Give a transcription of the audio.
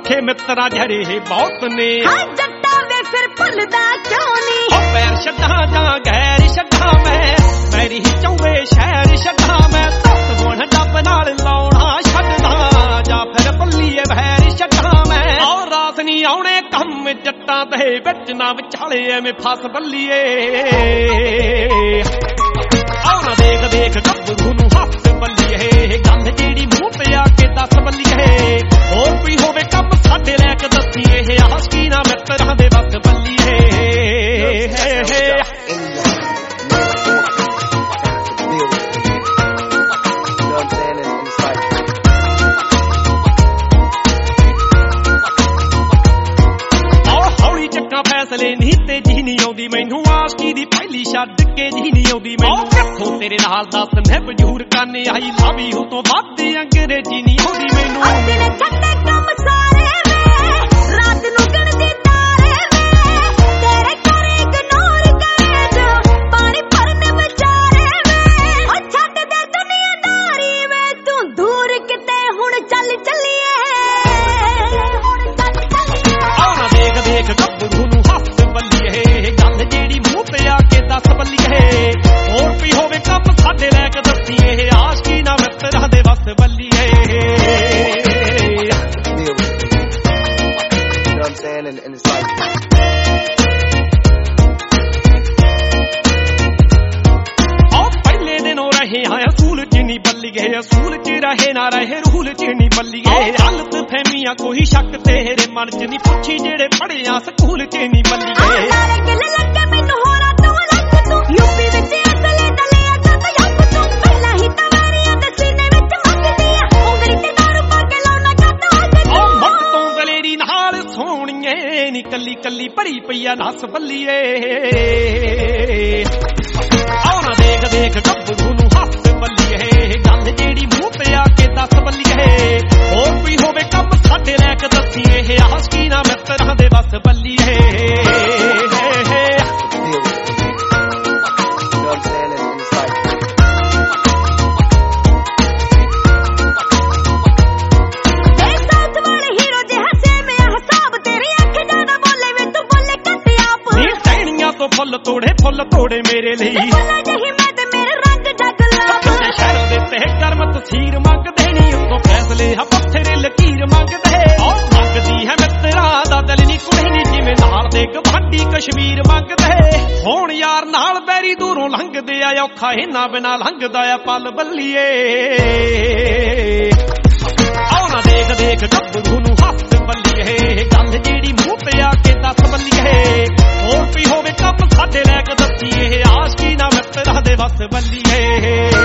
ਔਖੇ ਮਿੱਤਰਾਂ ਜਰੇ ਬਹੁਤ ਨੇ ਜੱਟਾ ਵੇ ਫਿਰ ਭੁੱਲਦਾ ਕਿਉਂ ਨੀ ਪੈਰ ਛੱਡਾਂ ਜਾਂ ਗੈਰ ਛੱਡਾਂ ਮੈਂ ਮੇਰੀ ਚੌਵੇ ਸ਼ਹਿਰ ਛੱਡਾਂ ਮੈਂ ਦੱਸ ਹੁਣ ਡੱਬ ਨਾਲ ਲਾਉਣਾ ਛੱਡਦਾ ਜਾਂ ਫਿਰ ਬੱਲੀਏ ਵੈਰ ਛੱਡਾਂ ਮੈਂ ਔਰ ਰਾਤ ਨਹੀਂ ਆਉਣੇ ਕੰਮ ਜੱਟਾਂ ਦੇ ਵਿੱਚ ਨਾ ਵਿਚਾਲੇ ਐਵੇਂ ਫਸ ਬੱਲੀਏ ਆਉਣਾ ਦੇਖ ਦੇਖ ਗੱਭਰੂ ਨੂੰ ਹੱਥ ਬੱਲੀਏ ਗੱਲ ਜਿਹੜੀ ਮੂੰਹ ਤੇ ਆ ਕੇ ਦੱਸ ਬੱਲੀਏ ਹੋਰ ਵੀ ਹੋਵੇ ਕੰਮ ਸਾਡੇ ਲੈ ਕੇ ਦੱਸੀਏ ਆਸ਼ਕੀ ਨਾ ਮਿੱਤਰਾਂ ਦੇ ਵਸ ਬੱਲੀਏ ਫੈਸਲੇ ਨਹੀਂ ਤੇ ਜੀ ਨਹੀਂ ਆਉਂਦੀ ਮੈਨੂੰ ਆਸ਼ਕੀ ਦੀ ਪਹਿਲੀ ਛੱਡ ਕੇ ਜੀ ਨਹੀਂ ਆਉਂਦੀ ਮੈਨੂੰ ਕਿੱਥੋਂ ਤੇਰੇ ਨਾਲ ਦੱਸ ਮੈਂ ਬਜੂਰ ਕਰਨੇ ਆਈ ਲਵ ਯੂ ਤੋਂ ਵੱਧ ਅੰਗਰੇਜ਼ੀ ਨਹੀਂ ਆਉਂਦੀ ਮੈਨੂੰ ਦਿਨ ਛੱਡੇ ਕੰਮ ਸਾਰੇ ਵੇ ਰਾਤ ਨੂੰ ਗਣਦੀ ਤਾਰੇ ਵੇ ਤੇਰੇ ਘਰੇ ਇਗਨੋਰ ਕਰੇ ਜੋ ਪਾਣੀ ਭਰਨ ਵਿਚਾਰੇ ਵੇ ਉਹ ਛੱਡ ਦੇ ਦੁਨੀਆਦਾਰੀ ਵੇ ਤੂੰ ਦੂਰ ਕਿਤੇ ਹੁਣ ਚੱਲ ਚੱਲੀਏ ਹੁਣ ਚੱਲ ਚੱਲੀਏ ਆਉਣਾ ਦੇਖ ਦੇਖ ਗੱਭਰੂ ਨੂੰ ਹੱਥ ਬੱਲੀਏ ਗੱਲ ਜਿਹੜੀ ਮੂੰਹ ਤੇ ਆ ਕੇ ਦੱਸ ਬੱਲੀਏ ਹੋਰ ਵੀ ਹੋਵੇ ਕੰਮ ਸਾਡੇ ਲੈ ਕੇ ਦੱਸੀਏ ਆਸ਼ਕੀ ਨਾ ਮਿੱਤਰਾਂ ਦੇ ਵਸ ਬੱਲੀਏ ਪਹਿਲੇ ਦਿਨੋਂ ਰਹੇ ਆ ਅਸੂਲ ਚ ਨਹੀਂ ਬੱਲੀਏ ਅਸੂਲ ਚ ਰਹੇ ਨਾ ਰਹੇ ਰੂਲ ਚ ਨਹੀਂ ਬੱਲੀਏ ਹਾਲਤ ਫਹਿਮੀਆਂ ਕੋਈ ਸ਼ੱਕ ਤੇਰੇ ਮਨ ਚ ਨਹੀਂ ਪੁੱਛੀ ਜਿਹੜੇ ਪੜਿਆ ਸਕੂਲ ਚ ਨਹੀਂ ਬੱਲੀਏ ਗਿੱਲ ਲੱਗੇ ਮੈਨੂੰ ਹੋਰਾਂ ਤੋਂ ਲੱਗ ਤੂੰ ਯੂਪੀ ਵਿੱਚ ਅਸਲੇ ਦਲਿਆ ਤਾਂ ਯੱਪ ਤੂੰ ਪਹਿਲਾਂ ਹੀ ਤਵਾਰੀਆਂ ਦੇ ਸੀਨੇ ਵਿੱਚ ਮੰਗਦੀ ਆ ਉਂਗਲੀ ਤੇ ਦਾਰੂ ਪਾ ਕੇ ਲਾਉਣਾ ਕੱਟ ਵੱਜ ਉਹ ਮੱਤ ਤੋਂ ਦਲੇਰੀ ਨਾਲ ਸੋਹਣੀਏ ਨੀ ਕੱਲੀ ਕੱਲੀ ਭਰੀ ਪਈਆ ਨਸ ਬੱਲੀਏ ਆਉਣਾ ਦੇਖ ਦੇਖ ਗੱਭਰੂ ਨੂੰ ਹੱਥ ਬੱਲੀਏ ਗੱਲ ਜਿਹੜੀ ਮੂੰਹ ਤੇ ਆ ਕੇ ਦੱਸ ਬੱਲੀਏ ਹੋਰ ਵੀ ਹੋਵੇ ਕੰਮ ਸਾਡੇ ਲੈ ਕੇ ਦੱਸੀਏ ਆਸ਼ਕੀ ਨਾ ਮਿੱਤਰਾਂ ਦੇ ਵਸ ਬੱਲੀਏ ਫੁੱਲ ਤੋੜੇ ਮੇਰੇ ਲਈ ਜਹੀ ਮੈਂ ਤੇ ਮੇਰੇ ਰੰਗ ਜਗ ਲਾ ਸ਼ਹਿਰ ਦੇ ਤੇ ਕਰਮ ਤਸੀਰ ਮੰਗਦੇ ਨੀ ਉਤੋਂ ਫੈਸਲੇ ਆ ਪੱਥਰੇ ਲਕੀਰ ਮੰਗਦੇ ਉਹ ਮੰਗਦੀ ਹੈ ਮਿੱਤਰਾਂ ਦਾ ਦਿਲ ਨੀ ਕੋਈ ਨੀ ਜਿਵੇਂ ਨਾਲ ਦੇ ਗਵਾਂਢੀ ਕਸ਼ਮੀਰ ਮੰਗਦੇ ਹੁਣ ਯਾਰ ਨਾਲ ਬੈਰੀ ਦੂਰੋਂ ਲੰਘਦੇ ਆ ਔਖਾ ਇਹਨਾਂ ਬਿਨਾ ਲੰਘਦਾ ਆ ਪਲ ਬੱਲੀਏ ਆਉਣਾ ਦੇਖ ਦੇਖ ਗੱਭਰੂ ਨੂੰ ਹੱਥ ਬੱਲੀਏ ਗੱਲ ਜਿਹੜੀ ਮੂੰਹ ਤੇ ਆ ਕੇ ਦੱਸ ਬੱਲੀਏ ਹੋਰ ਵੀ ਹੋਵੇ ਕੰਮ ਸਾਡੇ ਲੈ ਕੇ ਦੱਸੀਏ ਆਸ਼ਕੀ ਨਾ ਮਿੱਤਰਾਂ ਦੇ ਵਸ ਬੱਲੀਏ